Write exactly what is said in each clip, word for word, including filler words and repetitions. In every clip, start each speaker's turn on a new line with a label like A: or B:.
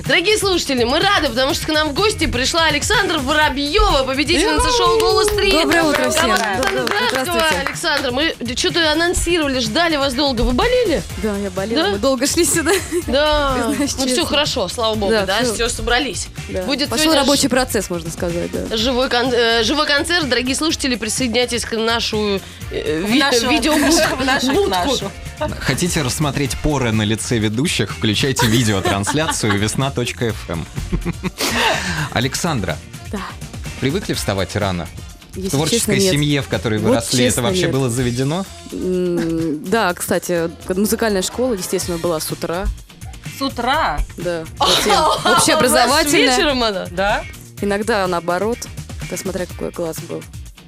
A: Дорогие слушатели, мы рады, потому что к нам в гости пришла Александра Воробьева, победительница шоу «Голос три».
B: Доброе утро всем.
A: Здравствуйте, Александра. Мы что-то анонсировали, ждали вас долго. Вы болели?
B: Да, я болела.
A: Да?
B: Мы долго шли сюда.
A: Да. Ну
B: честно.
A: все хорошо, слава богу, да,
B: Да,
A: все,
B: всё.
A: собрались.
B: Да.
A: Будет
B: Пошел
A: сегодня
B: рабочий процесс, можно сказать, да.
A: Живой, кон- э, живой концерт. Дорогие слушатели, присоединяйтесь к нашу э, ви-
C: нашу-
A: видеобудку.
C: в нашу, в нашу.
D: Хотите рассмотреть поры на лице ведущих? Включайте видеотрансляцию весна точка эф эм. Александра,
B: Да.
D: привыкли вставать рано? В
B: Если
D: творческой
B: честно, нет.
D: семье, в которой вы
B: Вот
D: росли, это
B: честно,
D: вообще
B: нет.
D: было заведено?
B: М, Да, кстати, музыкальная школа, естественно, была с утра.
C: С утра,
B: Да. Затем общеобразовательная.
A: Вечером она.
C: да?
B: Иногда наоборот. Это смотря какой класс был.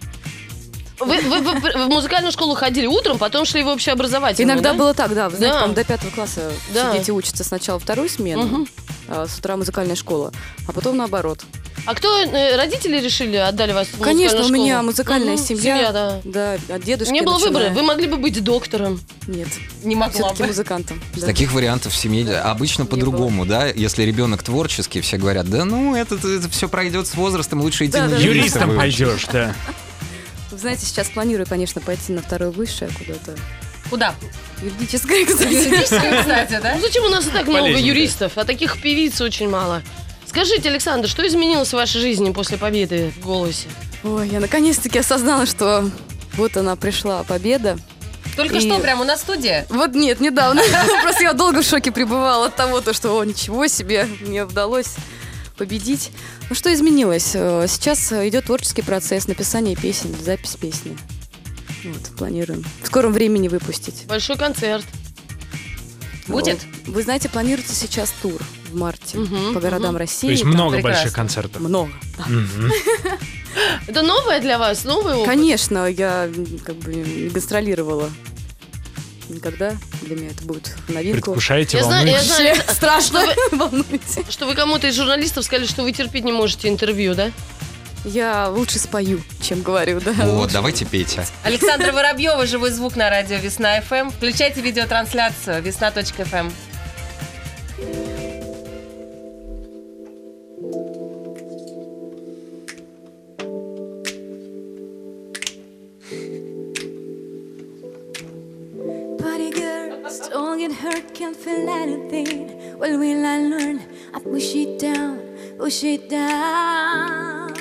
A: Вы, вы- вы в музыкальную школу ходили утром, потом шли в общеобразовательную,
B: Иногда
A: да?
B: было так, да. Вы знаете,
A: Да.
B: по-моему, до пятого класса
A: Да.
B: все дети учатся сначала вторую смену,
A: Мгм.
B: а с утра музыкальная школа, а потом наоборот.
A: А кто, э, родители решили, отдали вас в музыкальную
B: Конечно, у
A: школу?
B: меня музыкальная
A: Мгм,
B: семья.
A: да.
B: Да, от дедушки
A: Не было
B: начиная.
A: выбора, вы могли бы быть доктором.
B: Нет,
C: Не могла
B: все-таки
C: бы.
B: музыкантом. да.
D: Таких вариантов в семье обычно
B: Не
D: по-другому, да? Если ребенок творческий, все говорят, да ну, это, это все пройдет с возрастом, лучше идти
B: Да,
D: на
B: да, да.
D: юриста
E: Юристом
D: выучить».
E: пойдешь, да.
B: Вы знаете, сейчас планирую, конечно, пойти на второе высшее куда-то.
C: Куда?
B: Юридическое, кстати.
C: Юридическую, кстати, да?
A: Ну зачем у нас и так много
E: Полезненько.
A: юристов, а таких певиц очень мало? Скажите, Александр, что изменилось в вашей жизни после победы в «Голосе»?
B: Ой, я наконец-таки осознала, что вот она пришла, победа.
C: Только
B: И-
C: что, прямо у нас студия.
B: Вот нет, недавно. Просто я долго в шоке пребывала от того, то, что, о, ничего себе, мне удалось победить. Ну, что изменилось? Э, Сейчас идет творческий процесс написания песен, запись песни. Вот, планируем. В скором времени выпустить.
A: Большой концерт.
C: Будет?
B: Вот. Вы знаете, планируется сейчас тур в марте
A: Мгм,
B: по городам
A: мгм.
B: России.
E: То есть
B: Там
E: много
C: прекрасно.
E: больших концертов.
B: Много.
E: Мгм.
A: Это новое для вас? Новый опыт?
B: Конечно, я м, как бы не гастролировала никогда. Для меня это будет в новинку.
E: Предвкушаете,
A: Я знаю, я
E: волнуетесь?
A: знаю,
B: Вообще страшно, волнуете.
A: что вы кому-то из журналистов сказали, что вы терпеть не можете интервью, да?
B: Я лучше спою, чем говорю, да.
D: Вот,
B: лучше.
D: давайте пейте.
C: Александра Воробьева, живой звук на радио Весна эф эм. Включайте видеотрансляцию весна точка эф эм.
F: Party girls don't get hurt, can't feel anything. When will I learn? I push it down, push it down.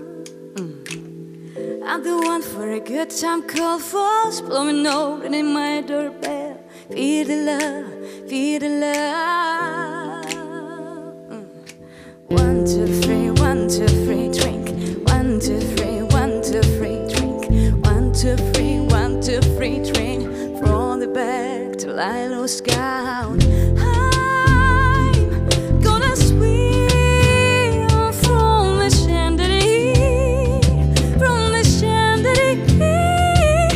F: Mm. I'm the one for a good time, call falls, blowing open in my doorbell. Feel the love, feel the love. Mm. One, two, three, one, two, three, drink. One, two, three, one, two, three, drink. One, two, three, one, two, three, drink. From the back till I lose count. I'm gonna swing from the chandelier, from the chandelier.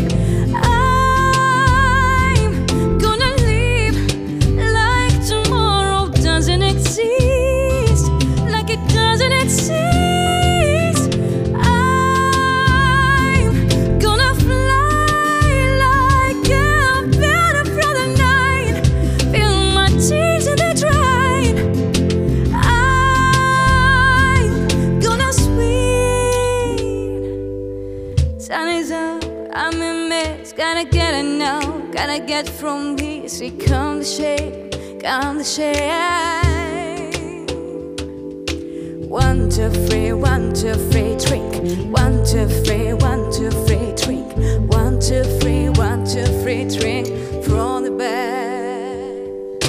F: I'm gonna live like tomorrow doesn't exist, like it doesn't exist. I'm gonna fly like a bird from the night, feel my tears in the dry. I'm gonna swing. Sun is up, I'm in mess, gotta get it now, gotta get from here. See, come the shade, come the shade. One, two, three, one, two, three, drink. One, two, three, one, two, three, drink. One, two, three, one, two, three, drink. From the bed.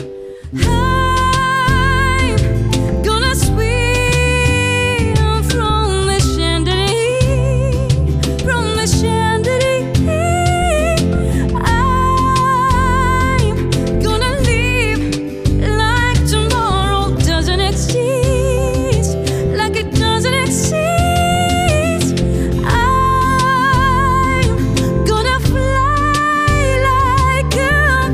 F: I'm gonna swing from the chandelier, from the chandelier. I'm gonna live like tomorrow doesn't exist, like it doesn't exist. I'm gonna fly like a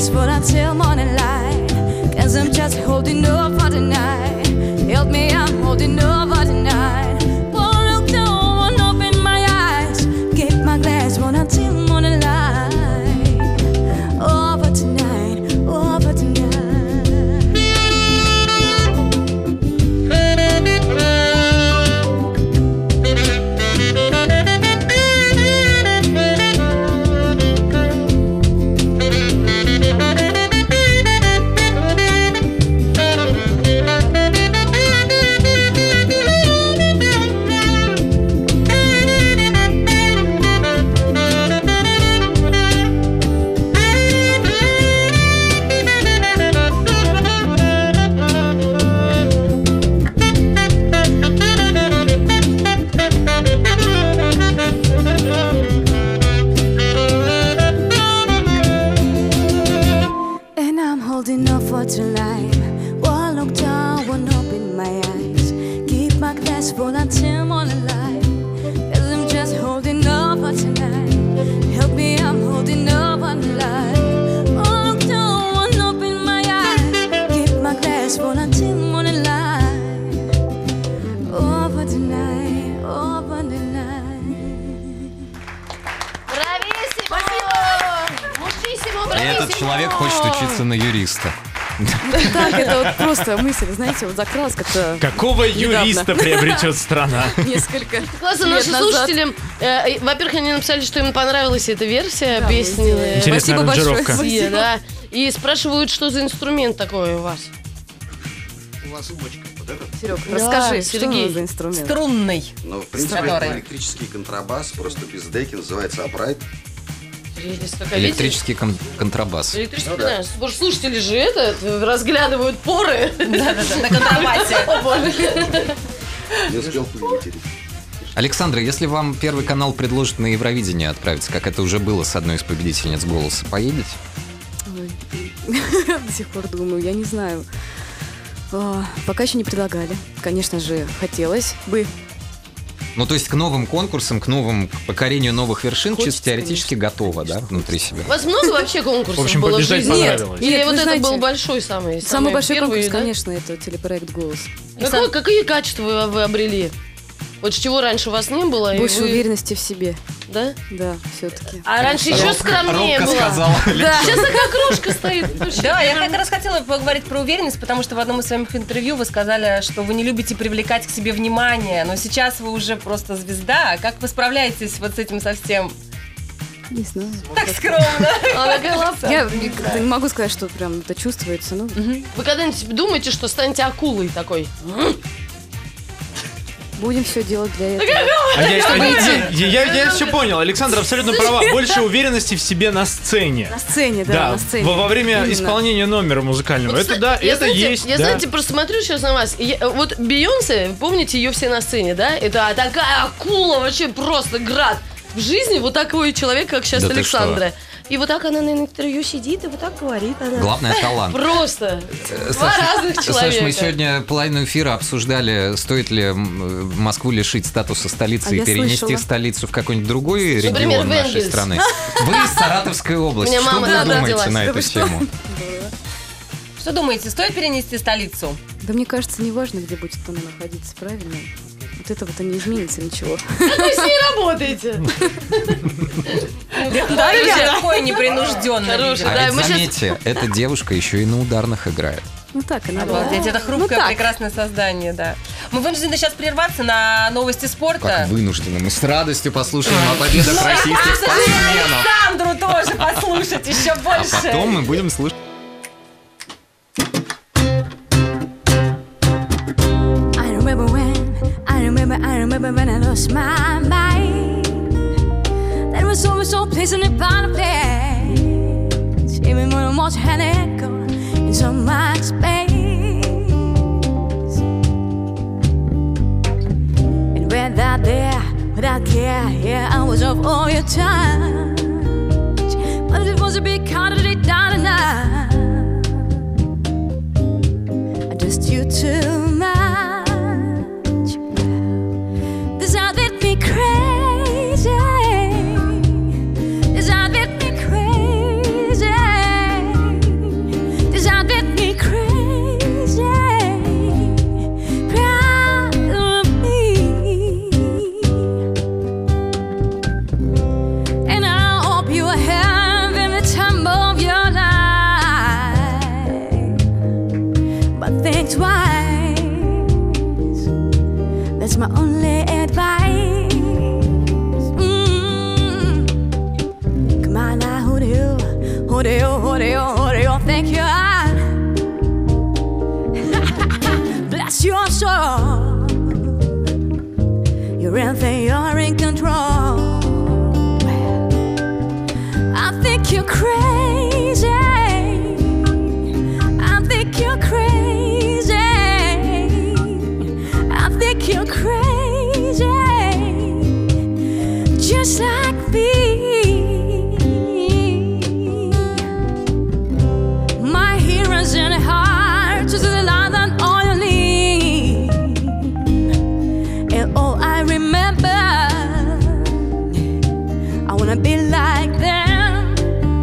F: glass full until morning light. Cause I'm just holding on for tonight. Help me, I'm holding on for tonight. Won't look down, won't open my eyes. Keep my glass full until morning light. Oh, for tonight, oh, for tonight. Holding on for tonight. Won't look down, won't open my eyes. Keep my glass full until morning light. Cause I'm just holding on for tonight. Help me, I'm holding on for tonight. Won't look down, won't open my eyes. Keep my glass full until morning light. Oh, for tonight, oh, for tonight.
A: Брависсимо! Мучиссимо,
D: И
A: брависсимо!
D: этот человек хочет учиться на юриста.
B: Так, это вот просто мысль, знаете, вот закралась как-то
E: Какого
B: недавно.
E: юриста приобретет страна?
B: несколько
A: Классно,
B: лет
A: наши
B: назад.
A: слушатели, э, во-первых, они написали, что им понравилась эта версия
B: Да,
A: песни.
B: мы
A: э,
E: Интересная
B: Спасибо большое.
E: аранжировка.
A: Россия, да. И спрашивают, что за инструмент такой у вас.
G: У вас умочка. Вот этот.
B: Серег,
A: Да,
B: расскажи,
A: Сергей.
B: что за инструмент?
C: Струнный.
G: Ну, в принципе,
C: Который?
G: это электрический контрабас, просто без деки, называется upright.
A: Прелесть какая, видите?
D: Электрический кон- контрабас.
A: Электрический,
G: Ну да.
A: да. Может, слушатели же это разглядывают поры.
C: Да-да-да, на контрабасе.
G: Не успел пыль вытереть.
D: Александра, если вам Первый канал предложит на Евровидение отправиться, как это уже было с одной из победительниц «Голоса», поедете?
B: Ой, до сих пор думаю, я не знаю. А, Пока еще не предлагали. Конечно же, хотелось бы.
D: Ну, то есть к новым конкурсам, к новым к покорению новых вершин
B: Хочется,
D: чисто теоретически готова, да, внутри себя?
A: У вас много вообще конкурсов
E: В общем,
A: было в
E: побеждать
A: жизни?
E: понравилось.
A: Или
B: Нет,
A: вот
B: вы
A: это
B: знаете,
A: был большой самый?
B: Самый большой
A: первый,
B: конкурс,
A: да?
B: конечно, это телепроект «Голос».
A: Какое- какие качества вы, вы обрели? Вот чего раньше у вас не было? и
B: Больше
A: вы-
B: уверенности в себе.
A: Да?
B: Да, все-таки.
A: А раньше еще
D: Робко-
A: скромнее
D: робко
A: было.
D: сказала
A: Да. Сейчас такая кружка стоит.
C: Да, я как раз хотела поговорить про уверенность, потому что в одном из своих интервью вы сказали, что вы не любите привлекать к себе внимание, но сейчас вы уже просто звезда. Как вы справляетесь вот с этим совсем?
B: Не знаю.
C: Так скромно.
A: Она такая лапка.
B: Я как-то не могу сказать, что прям это чувствуется. Ну,
A: Вы когда-нибудь думаете, что станете акулой такой?
B: будем все делать для этого.
E: А я, а я, я, я, я все понял. Александра абсолютно права. Больше уверенности в себе на сцене.
B: На сцене, да,
E: Да,
B: на сцене.
E: во, во время
B: Именно.
E: исполнения номера музыкального.
A: Вот,
E: Это
A: кстати,
E: да,
A: я,
E: это
A: знаете,
E: есть.
A: Я,
E: да.
A: знаете, просто смотрю сейчас на вас. И я- вот Бейонсе, помните ее все на сцене, да? Это такая акула, вообще просто град. В жизни вот такой человек, как сейчас
D: Да ты
A: Александра. И вот так она на интервью сидит и вот так говорит она.
D: Главное — талант.
A: Просто. Два разных человека.
D: Саш, мы сегодня половину эфира обсуждали, стоит ли м, Москву лишить статуса столицы
B: А
D: и
B: я
D: перенести
B: слышала.
D: столицу в какой-нибудь другой
A: Например,
D: регион
A: в
D: нашей
A: Энгельс.
D: страны. Вы из Саратовской области.
A: Меня
D: Что
A: мама
D: вы
A: туда
D: думаете
A: родилась.
D: на
B: Да
D: эту
B: вы что?
D: тему?
C: Что думаете, стоит перенести столицу?
B: Да мне кажется, не важно, где будет она находиться, правильно? Вот этого-то не изменится ничего.
A: Как вы с ней работаете?
C: Да, ребята. Такой непринужденный.
A: Хороший,
D: А
A: да,
D: ведь
A: мы щас-
D: заметьте, эта девушка еще и на ударных играет.
B: Ну так, она
C: Обалдеть, это хрупкое,
B: Ну так.
C: прекрасное создание, да. Мы вынуждены сейчас прерваться на новости спорта.
D: Как вынуждены. Мы с радостью послушаем о победах российских спортсменов.
C: Александру тоже послушать еще
D: А
C: больше.
D: потом мы будем слушать.
F: I remember when, I remember, I remember when I lost my mind. That was always so pleasant about a place. Even when I was had it go in so much space. And without there, without care, yeah, I was of all your touch. But it was a big quantity down and out. I just you too much. This out with me crazy. This out with me crazy. Oreo, Oreo, Oreo, thank you. Bless your soul. You're everything, you're in control. I think you're crazy. I think you're crazy. I think you're crazy. Just like me. My heroes in heart to the light and all you need. And all I remember, I wanna be like them.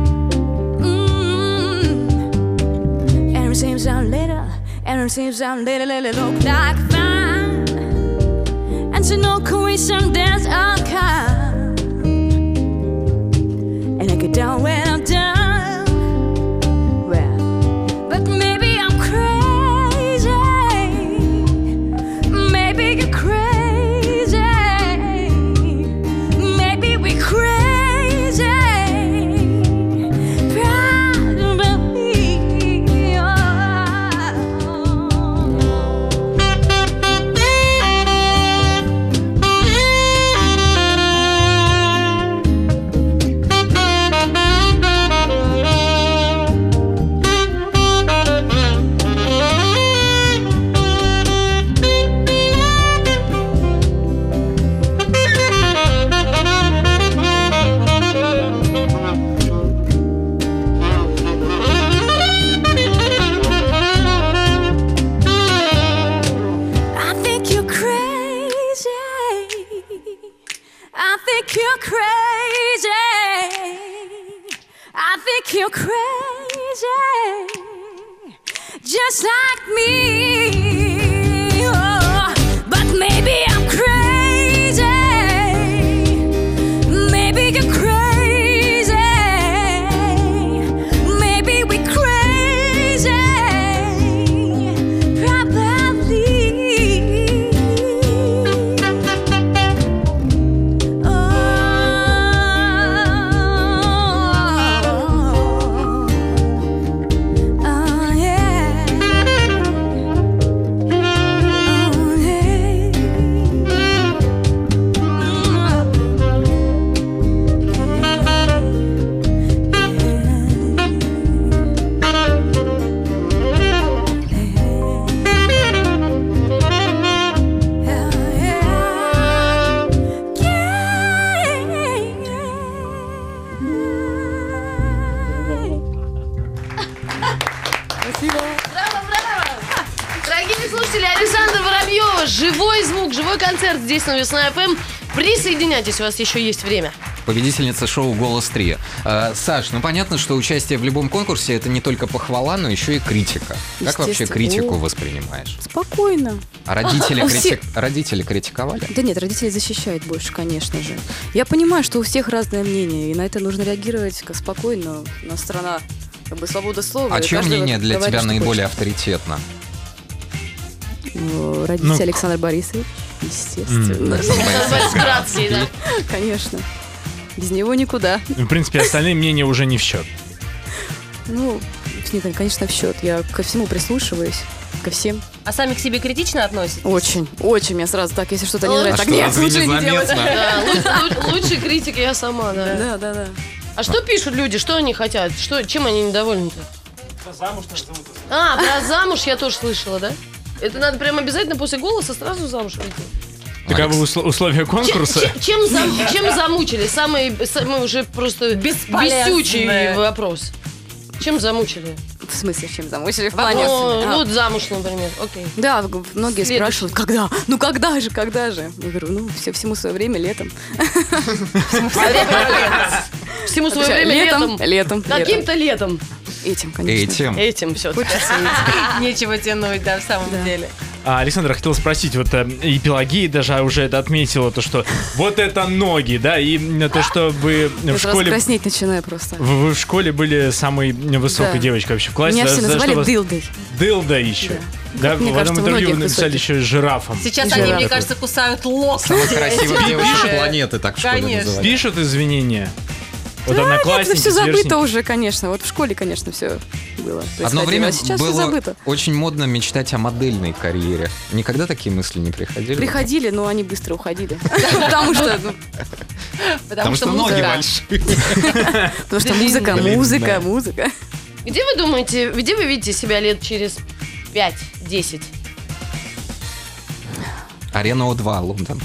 F: Mm. And it seems I'm little, and it seems I'm little, little look like fun. And so no coincidence I'll come. And I get down when I'm done. Well, but maybe I'm crazy. Maybe you're crazy. Maybe we're crazy. Probably. I think you're crazy. I think you're crazy. I think you're crazy. Just like me. Oh, but maybe I'm crazy. Maybe you're crazy. Maybe we're crazy. Probably. Oh, oh yeah. Oh, hey.
A: Браво, браво! Дорогие слушатели, Александра Воробьева, живой звук, живой концерт здесь на Весна эф эм. Присоединяйтесь, у вас еще есть время.
D: Победительница шоу «Голос три». А, Саш, ну понятно, что участие в любом конкурсе – это не только похвала, но еще и критика. Как вообще
B: Естественно.
D: критику
B: О.
D: воспринимаешь?
B: Спокойно.
D: А родители,
B: У
D: крити-
B: всех-
D: родители критиковали?
B: Да нет, родители защищают больше, конечно же. Я понимаю, что у всех разное мнение, и на это нужно реагировать как спокойно. У нас страна, как бы, свобода слова.
D: А
B: и
D: чье
B: каждый
D: мнение для
B: говорит,
D: тебя
B: что
D: наиболее
B: хочет.
D: авторитетно?
B: Ну, родители
E: Ну,
B: Александр Борисович, естественно.
A: Братский, да.
B: Конечно. Без него никуда.
E: В принципе, остальные мнения уже не в счет.
B: Ну, нет, конечно, в счет. Я ко всему прислушиваюсь, ко всем.
C: А сами к себе критично относитесь?
B: Очень, очень. Меня сразу так, если что-то не
A: А
B: нравится,
D: что,
B: так нет,
D: разве
B: лучше не делать.
D: незаметно?
A: Да, лу- лу- лучший критик я сама, да.
B: Да, да, да.
A: А что пишут люди, что они хотят, что, чем они недовольны-то? А, про замуж я тоже слышала, да? Это надо прям обязательно после голоса сразу замуж выйти.
E: Таковы усл- условия конкурса.
A: Чем, чем, зам- чем замучили? Самый, самый уже просто
C: Бесполезное.
A: бесючий вопрос. Чем замучили?
B: В смысле, чем замучили? В плане...
A: Ну,
B: А,
A: вот замуж, например, окей.
B: Да, в- многие
A: Следующий.
B: спрашивают, когда? Ну когда же, когда же? Я говорю, ну все, всему свое время, летом.
A: Всему свое
B: Отвечаю,
A: время
B: летом,
A: летом.
B: летом,
A: Каким-то летом.
B: Этим, конечно.
D: Этим.
A: Этим все.
C: Нечего тянуть, да, в самом
B: Да.
C: деле.
E: А, Александр, хотел спросить, вот э, и Пелагея даже уже это отметила, то, что вот это ноги, да, и м, то, что вы в
B: Я сразу
E: школе...
B: краснеть начинаю просто.
E: Вы, вы в школе были самой высокой
B: Да.
E: девочкой вообще в классе.
B: Меня
E: за-
B: все
E: за
B: называли
E: что вас-
B: дылдой.
E: Дылда еще. Да,
B: Мне
E: в
B: кажется,
E: одном интервью вы
B: многих
E: написали
B: высоких.
E: еще жирафом.
C: Сейчас
B: Жираф.
C: они, мне кажется, кусают локти.
D: Самых красивых девушек
C: Пишут.
D: планеты, так в школе
C: Конечно.
D: называли.
E: Пишут извинения. Вот
B: Да,
E: одноклассники,
B: нет, все забыто
E: сверстники.
B: уже, конечно. Вот в школе, конечно, все было.
D: Одно
B: происходило,
D: время
B: а сейчас все
D: было
B: забыто.
D: очень модно мечтать о модельной карьере. Никогда такие мысли не приходили?
B: Приходили, но они быстро уходили. Потому что, ну,
D: Потому что ноги
C: музыка.
D: большие.
B: потому что музыка,
D: Длинная.
B: музыка, музыка.
A: Где вы думаете, где вы видите себя лет через пять-десять?
D: Арена О два, Лондон.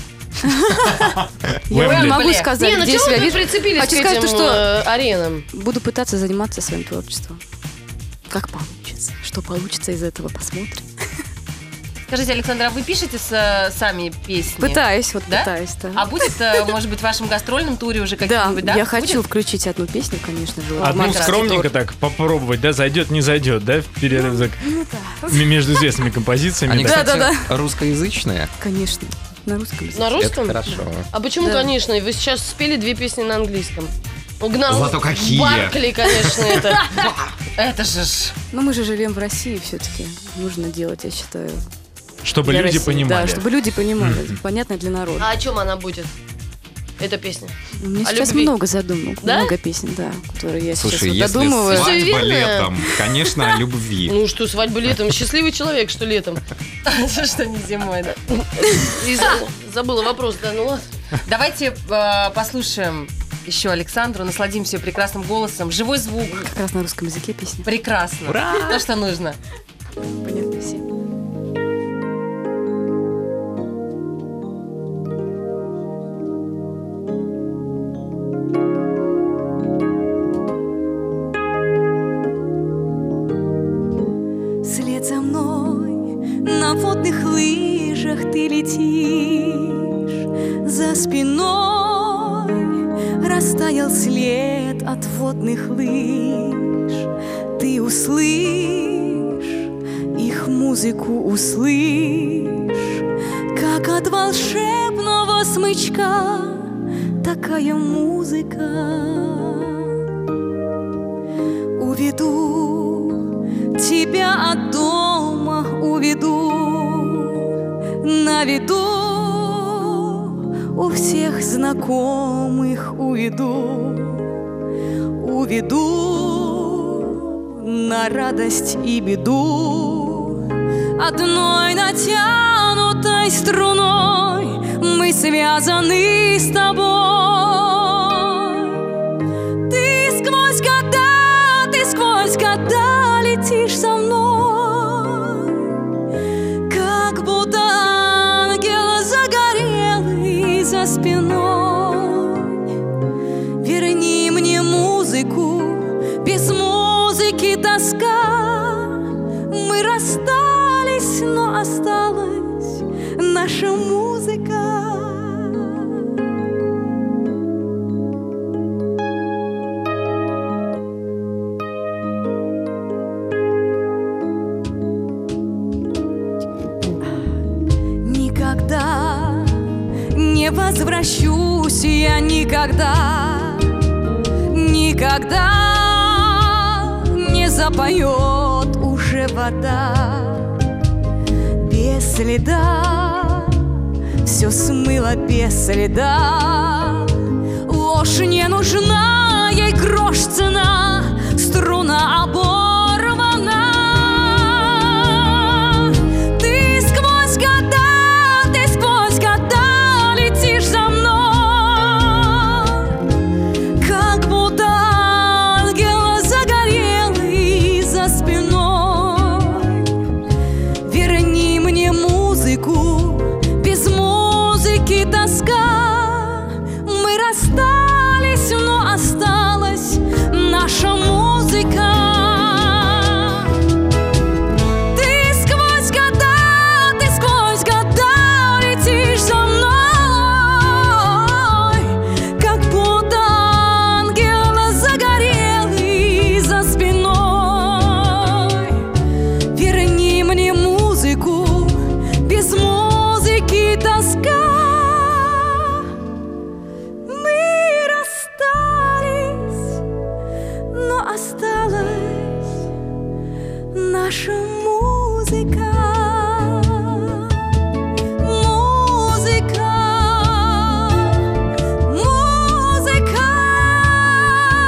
B: Я
E: Уэмбли.
B: не могу
C: Уэмбли.
B: сказать,
A: Не, ну
B: где
A: чего
B: себя
A: вы
B: вижу.
A: прицепились
B: Хочу
A: к
B: сказать,
A: этим
B: то, что
A: э, аренам?
B: буду пытаться заниматься своим творчеством. Как получится. Что получится из этого, посмотрим.
C: Скажите, Александра, а вы пишете с- сами песни?
B: Пытаюсь, вот
C: Да?
B: пытаюсь, да.
C: А будет, э, может быть, в вашем гастрольном туре уже
B: Да,
C: какие-нибудь, да?
B: я хочу
C: Будет?
B: включить одну песню, конечно же. вот в
E: Одну
B: «Матрасный
E: скромненько
B: торт».
E: так попробовать, да, зайдет, не зайдет, да, в перерывах
B: Ну да.
E: м- между известными композициями.
D: Они,
E: да.
D: кстати,
B: Да-да-да.
D: русскоязычные.
B: Конечно, на русском языке.
A: На русском?
D: Это хорошо.
A: А почему,
B: Да.
A: конечно? Вы сейчас спели две песни на английском. Угнал.
D: Зато какие!
A: Баркли, конечно, это.
C: Это же ж...
B: Но мы же живем в России все-таки. Нужно делать, я считаю.
E: Чтобы
B: для
E: люди
B: России.
E: понимали.
B: Да, чтобы люди понимали.
E: Мгм.
B: Понятно для народа.
A: А о чем она будет? Эта песня.
B: У меня
A: о
B: сейчас
A: любви.
B: много задумок,
A: Да?
B: много песен, да, которые я
D: Слушай,
B: сейчас вот
D: если
B: додумываю.
A: Всё
D: свадьба
A: верно.
D: летом, конечно, о любви.
A: Ну что, свадьба летом. Счастливый человек, что летом.
C: Что не зимой, да?
A: И за- забыла вопрос, да, ну ладно.
C: Давайте э, послушаем еще Александру, насладимся ее прекрасным голосом. Живой звук.
B: Как раз на русском языке песня.
C: Прекрасно. То, что нужно.
B: Понятно все.
F: Вслед за мной на водных лыжах ты летишь, за спиной растаял след от водных лыж. Ты услышь их музыку, услышь, как от волшебного смычка такая музыка. Уведу тебя от дома, уведу, наведу, у всех знакомых уведу, уведу на радость и беду. Одной натянутой струной мы связаны с тобой. Ты сквозь года, ты сквозь года летишь со мной, как будто ангел загорелый за спиной. Верни мне музыку, без музыки тоска. Мы расстались, но осталась наша музыка. Никогда не возвращусь я, никогда, никогда не запоет уже вода. Без следа все смыло без следа. Ложь не нужна, ей грош цена, струна оборвана. Ты сквозь года, ты сквозь года летишь за мной, как будто ангел загорелый за спиной. Верни мне музыку, без музыки тоска. Мы расстались, но осталась наша музыка. Ты сквозь года, ты сквозь года летишь за мной, как будто ангел загорелый за спиной. Верни мне музыку, без музыки тоска. Мы расстались, но осталась наша музыка. Музыка, музыка,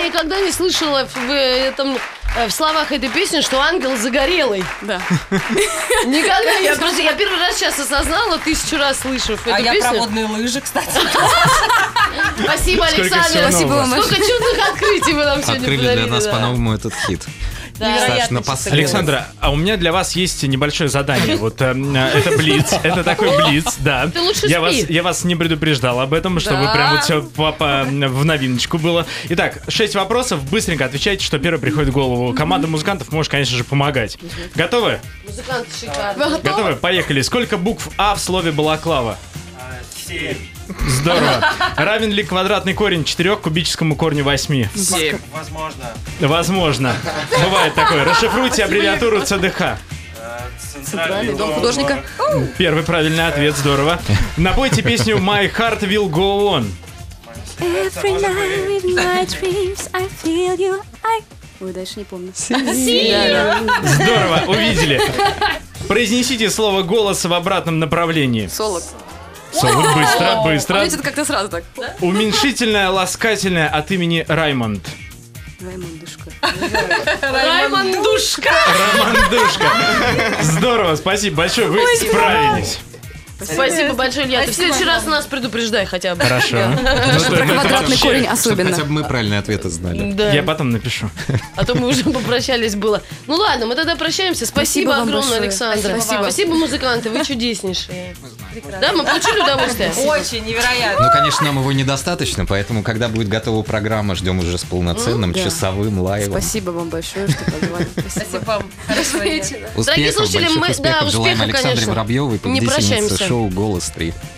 A: никогда не слышала в, в этом, в словах этой песни, что ангел загорелый.
B: Да.
A: Никогда. Я просто я первый раз сейчас осознала, тысячу раз слышав эту
C: А я
A: песню.
C: про водные лыжи, кстати.
A: Спасибо,
E: Сколько
A: Александр.
E: всего
B: Спасибо
E: нового.
B: вам.
A: Сколько чудных открытий вы нам сегодня
D: Открыли
A: подарили.
D: для нас
A: да.
D: по-новому этот хит.
A: Да.
D: Саш,
C: Невероятно,
D: напоследок.
C: честно
E: Александра, а у меня для вас есть небольшое задание. Вот э, э, это блиц, это такой блиц, да.
A: Ты лучше
E: я вас,
A: спи.
E: я вас не предупреждал об этом, чтобы
C: Да.
E: прям вот все в новиночку было. Итак, шесть вопросов, быстренько отвечайте, что первое приходит в голову. Команда музыкантов может, конечно же, помогать. Готовы?
A: Музыканты шикарные.
E: Готовы? Поехали. Сколько букв А в слове балаклава?
H: Семь.
E: Здорово. Равен ли квадратный корень четырех кубическому корню восьми?
H: Семь. Возможно.
E: Возможно. Бывает такое. Расшифруйте аббревиатуру ЦДХ.
H: Э,
B: Центральный дом художника.
E: Первый правильный ответ, здорово. Напойте песню My Heart Will Go On.
F: Every night in my dreams I feel you. I... Ой, дальше не помню.
E: Здорово, увидели. Произнесите слово «голос» в обратном направлении.
B: Солод.
E: Солод, быстро, быстро.
B: Помните, это как-то сразу так.
E: Уменьшительное, ласкательное от имени Раймонд.
B: Раймондушка.
A: Раймондушка.
E: Романдушка. Здорово, спасибо большое, вы справились.
A: Спасибо большое, Илья. Ты в следующий раз нас предупреждай хотя бы.
E: Хорошо. Ну,
B: Про
E: это
B: квадратный
E: вообще-
B: корень
D: Чтобы
B: особенно.
D: хотя бы мы правильные ответы знали.
A: Да.
E: Я потом напишу.
A: А то мы уже попрощались было. Ну ладно, мы тогда прощаемся. Спасибо,
B: Спасибо вам
A: огромное,
B: большое.
A: Александр.
B: Спасибо.
A: Спасибо, музыканты, вы чудеснейшие. Да, мы получили удовольствие?
C: Очень невероятно.
D: Ну, конечно, нам его недостаточно, поэтому, когда будет готова программа, ждем уже с полноценным,
B: Да.
D: часовым лайвом.
B: Спасибо вам большое, что позвали.
C: Спасибо вам. Хорошего вечера.
A: Дорогие
D: Успехов,
A: слушатели,
D: больших
A: мы- да,
D: успехов желаем
A: успехов,
D: Александре
A: конечно.
D: Воробьевой,
A: Не
D: победительнице
A: прощаемся.
D: шоу «Голос три».